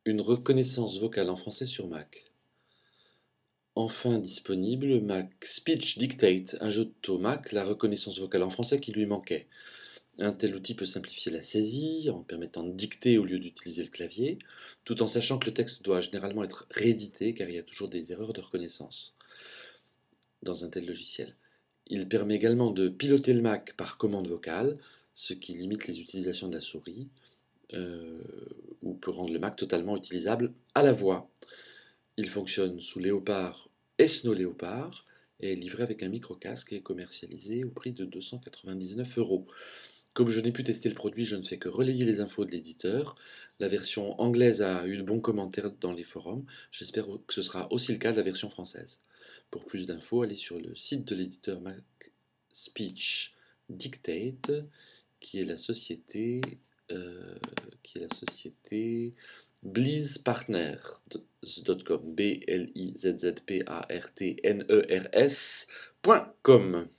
Une reconnaissance vocale en français sur Mac. Enfin disponible, Mac Speech Dictate ajoute au Mac la reconnaissance vocale en français qui lui manquait. Un tel outil peut simplifier la saisie en permettant de dicter au lieu d'utiliser le clavier, tout en sachant que le texte doit généralement être réédité car il y a toujours des erreurs de reconnaissance dans un tel logiciel. Il permet également de piloter le Mac par commande vocale, ce qui limite les utilisations de la souris, euh, ou peut rendre le Mac totalement utilisable à la voix. Il fonctionne sous Léopard et Snow Léopard et est livré avec un micro-casque et est commercialisé au prix de 299 €. Comme je n'ai pu tester le produit, je ne fais que relayer les infos de l'éditeur. La version anglaise a eu de bons commentaires dans les forums. J'espère que ce sera aussi le cas de la version française. Pour plus d'infos, allez sur le site de l'éditeur Mac Speech Dictate, qui est la société, euh, blizzpartners.com, BLIZZPARTNERS.com.